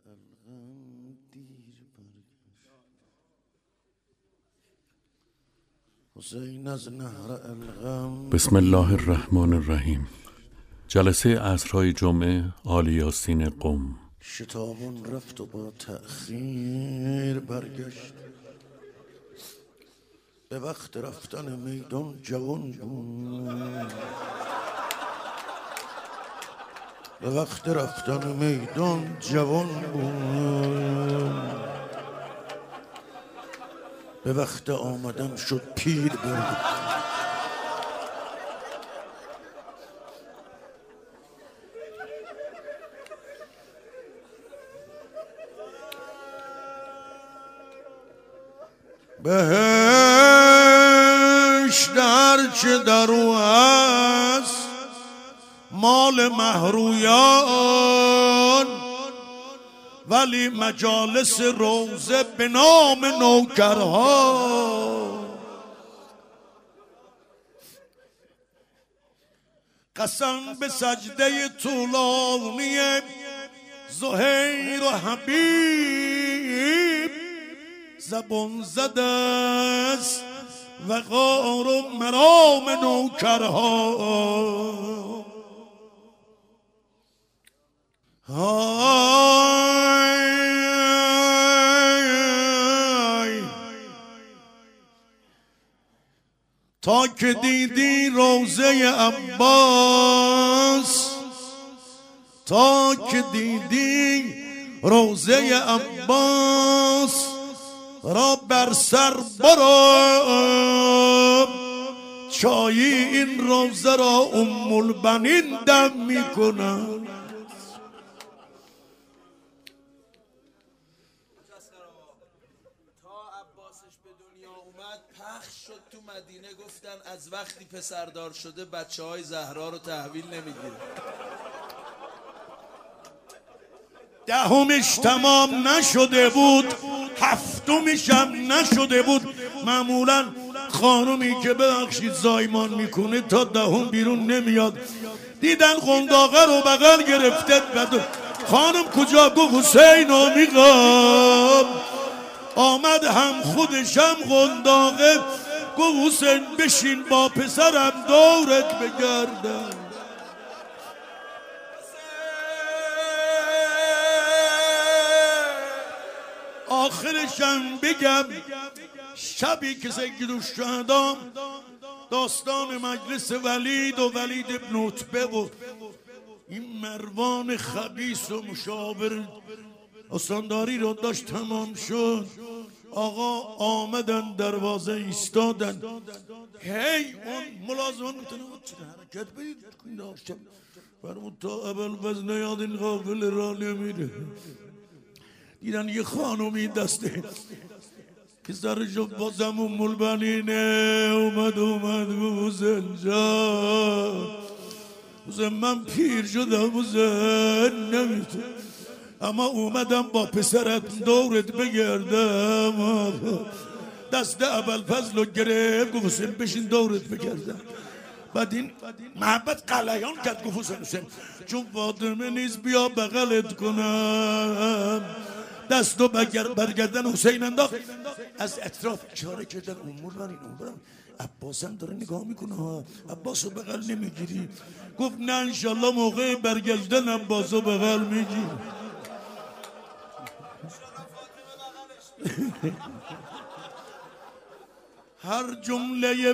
الغم دیر برگشت حسین از نهر الغم. بسم الله الرحمن الرحیم. جلسه عصرهای جمعه عالی یاسین قم. شتابون رفت و با تأخیر برگشت. به وقت رفتن میدان جوان بود، به وقت رفتن میدان جوان بود، به وقت آمدن شد پیر برد. بهشت هرچه در او هست مال مهرویان، ولی مجالس روزه به نام نوکرها. قسم به سجده طولانی زهیر و حبیب زبان زده است وقار و مرام نوکرها. تا که دیدی روزه عباس، تا که دیدی روزه عباس را بر سر برو، چایی این روزه را ام البنین دم میکنن. پخش شد تو مدینه، گفتن از وقتی پسردار شده بچه های زهرا رو تحویل نمیگیره. دهمش تمام نشده بود، هفتمش هم نشده بود. معمولا خانومی که ببخشید زایمان میکنه تا دهم بیرون نمیاد. دیدن قنداقه رو بغل گرفته، خانم کجا؟ گفت حسینو میگم. آمد هم خودش هم قنداقه، گفت حسین بشین با پسرم دورت بگردم. آخرشم بگم شبی که سید الشهدا داستان مجلس ولید و ولید ابن عتبه و این مروان خبیث و مشاور استانداری رو داشت تمام شد، آقا آمدن دروازه ایستادن. هی اون ملازمان میتونه چه حرکت بدید داشتم فرمود تا اول وزن یاد این غافل را نمیره. دیدن یه خانومی دسته که سرشو بازم ام البنینه اومد گفت حسین جان، حسین من پیر شدم حسین نمیتونم، اما اومدم با پسرت دورت بگردم. دست اول فضل رو گرفت گفت حسین بشین دورت بگردم. بعد این محبت قلیان کرد گفت حسین چون فاطمه نیست بیا بغلت کنم. دست و برگردن حسین انداخت، از اطراف اشاره کردن امور برین عباس هم داره نگاه میکنه، عباس رو بغل نمیگیری؟ گفت نه انشالله موقع برگشتن عباس رو بغل میگیری. هر جمله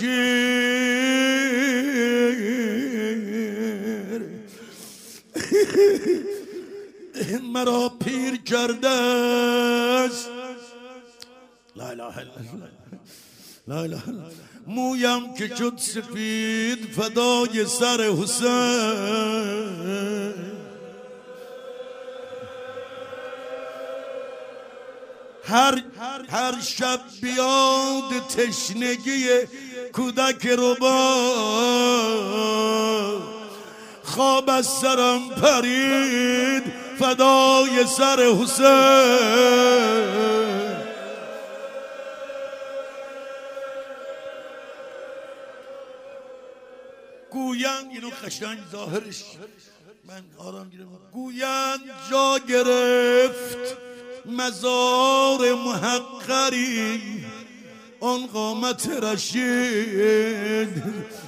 بشیر مرا پیر کرده است. لا اله الا الله، لا اله الا الله. مویم که شد سفید فدای سر حسین. هر شب بیاد تشنگی کودک رو با خواب از سرم پرید فدای سر حسین. گویم اینو قشنگ ظاهرش من آرام گیرم. گویند جا گرفت مزار محقری آن قامت رشید.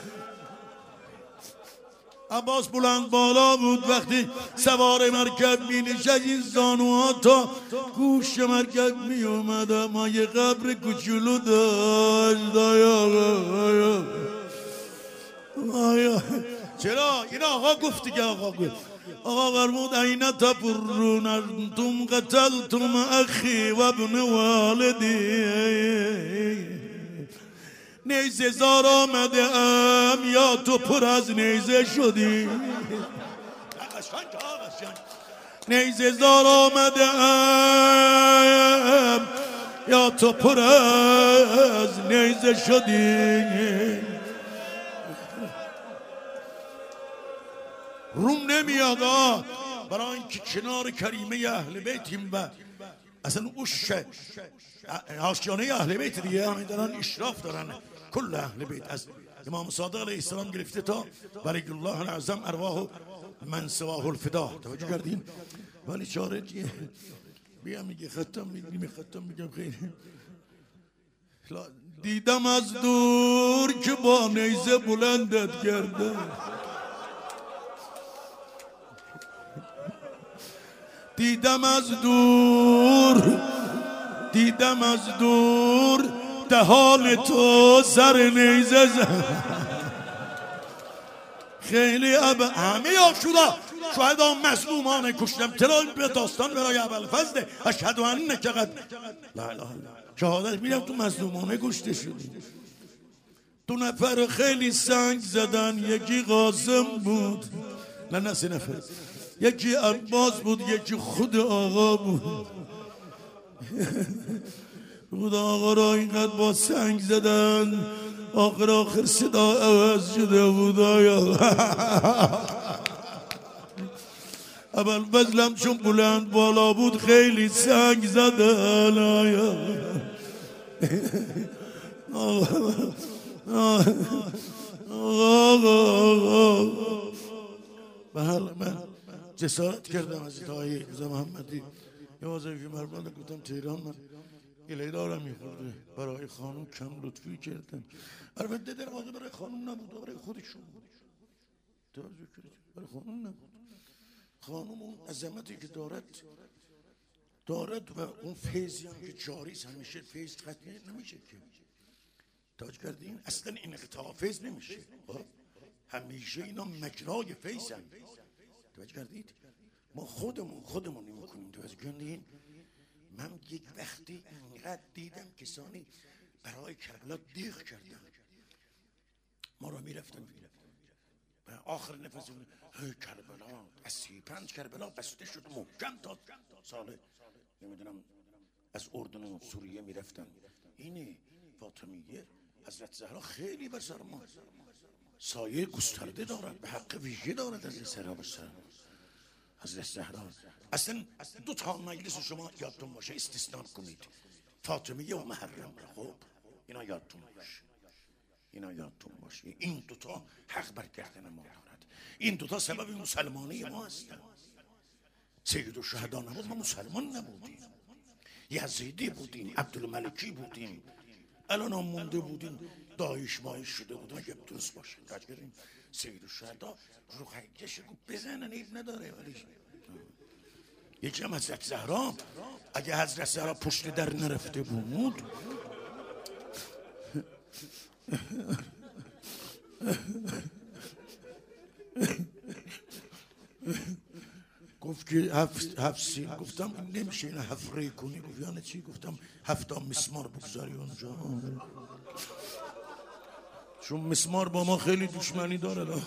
عباس بلند بالا بود وقتی سوار مرکب می نشد این زانوها تا گوش مرکب می اومد اما یه قبر کوچولو داشت. آیا چرا؟ این آقا گفت دیگه. آقا گفت، آقا فرمود این تفرون انتم قتلتم اخی و ابن والدی. نیزه زار آمده ام یا تو پر از نیزه شدی. نیزه زار آمده ام یا تو پر از نیزه شدی. روم نمیاد برای اینکه کنار کریمه اهل بیتیم و اصلا اوش آشیانه اهل بیت دیگه همین دارن اشراف دارن. کل اهل بیت از امام صادق علیه السلام گرفته تا ولی الله العظم ارواح من سواه الفدا. توجه کردین؟ ولی چاره چیه؟ بیا میگه ختم میگم خیلی دیدم از دور که با نیزه بلندت کرده. دیدم از دور دهان تو سر نیزه خیلی همه آشورا شهدا مظلومان کشتم. ترال به داستان برای ابوالفضل اشهد انک قد لا اله الا شهادت میدم تو مظلومانه کشته شدی. 2 نفر خیلی سنگ زدن. یکی قاسم بود نه 3 نفر. یکی عباس بود یکی خود آقا بود. خود آقا را اینقدر با سنگ زدن آخر صدا عوض شده بود. ابوالفضلم چون بلند بالا بود خیلی سنگ زدن. من جسارت کردم از ادعای رضا محمدی یه وظیفه مربوطه گفتم تهران من گله دارم میخورده برای خانم کم لطفی کردم. البته در واقع برای خانم نبود برای خودشون بود. توجه کردید؟ برای خانم نبود. خانم اون عظمتی که دارد و اون فیضی هم که جاریست همیشه فیض ختم نمیشه که. توجه کردین؟ اصلا این انقطاع فیض نمیشه. همیشه اینا مجرای فیض هم. توجه کردید؟ ما خودمون میکنیم. توجه کردین؟ من یک وقتی اینقدر دیدم کسانی برای کربلا دیغ کردن. ما را میرفتن آخر نفس کربلا از 35 کربلا بسته شد محکم تا سال نمیدونم از اردن و سوریه میرفتن. اینه فاطمیه حضرت زهرا خیلی بر سر ما سایه گسترده دارد به حق ویژه دارد. از سرها بسر حضرت زهرا اصلا 2 تا مجلس شما یادتون باشه استثناء کنید فاطمیه و محرم را. خب اینا یادتون باشه. این 2 تا حق بر گردن ما دارد. این 2 تا سبب مسلمانی ما هستند. سید الشهدا نبود ما مسلمان نبودیم. یزیدی بودیم عبدالملکی بودیم. الان هم مونده بودیم داعش مایش شده بودن اگه درست باشه. تجربیم سید الشهدا رو خیلیش بزنن ایب نداره. ولی یکی هم حضرت زهرا اگه حضرت زهرا پشت در نرفته بود گفت که 7 سیل. گفتم این نمیشه این 7 ری کنی. گفت یعنی چی؟ گفتم 7 مسمار بگذاری اونجا چون مسمار با ما خیلی دشمنی داره.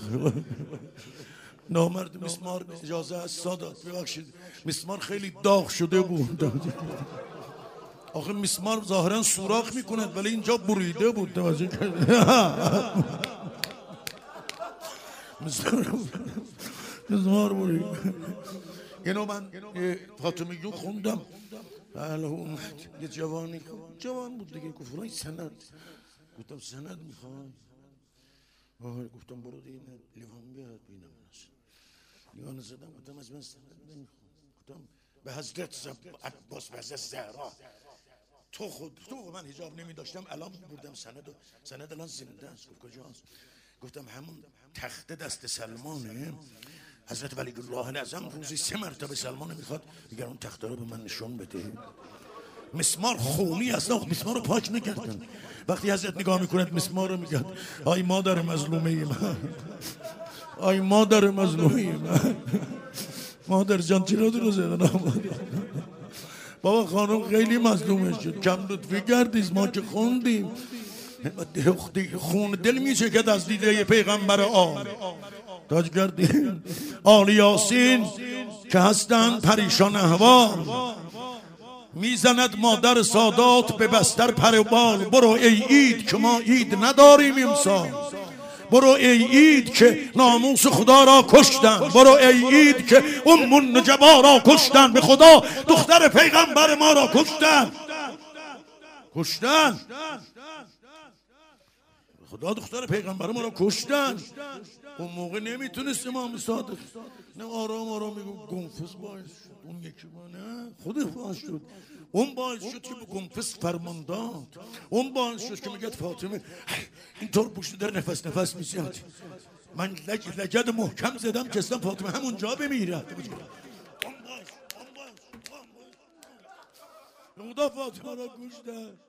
نامرد مسمار اجازه است سادات ببخشید مسمار خیلی داغ شده بود. آخه مسمار ظاهرا سوراخ میکند ولی اینجا بریده بود. مسمار برید. اینو من فاطمیون خوندم. یه جوان بود دیگه گفت فرای سند. گفتم سند میخوای؟ گفتم برو دیگه لیوان بیاد بینم. نگاه زدم گفتم از من سند نمیخوام. گفتم به حضرت عباس و حضرت زهرا تو من حجاب نمی داشتم الان بردم سند الان زنده است. گفت کجاست؟ گفتم همون تخت دست سلمانه. حضرت ولی الله اعظم روزی 3 مرتبه سلمان میخواد میگه اون تخت رو به من نشون بده. مسمار خونی اصلا مسمار رو پاک نکردن. وقتی حضرت نگاه میکند مسمار رو میگه آی مادر مظلومه من، آی مادر مظلومه من، مادر جان چرا رو زدن؟ بابا خانم خیلی مظلومه شد، کم لطفی کردید، ما که خوندیم. خون دل میچکد از دیده پیغمبر تاج کردیم. آل یاسین که هستند پریشان احوال، میزند مادر سادات به بستر پر و بال. برو ای عید که ما عید نداریم امسال، برو ای عید که ناموس خدا را کشتن، برو ای عید که نجبا را کشتن، به خدا دختر پیغمبر ما را کشتن. خدا دختر پیغمبر ما را کشتن. اون موقع نمیتونست امام صادق نه آرام میگو گنفس باعث شد، اون یکی نه خود باعث شد، اون باعث شد که به گنفس فرمان داد، اون باعث شد که میگه فاطمه اینطور پشت در نفس میزد، من لگد محکم زدم که اصلا فاطمه همون جا بمیره. خدا فاطمه را کشتن.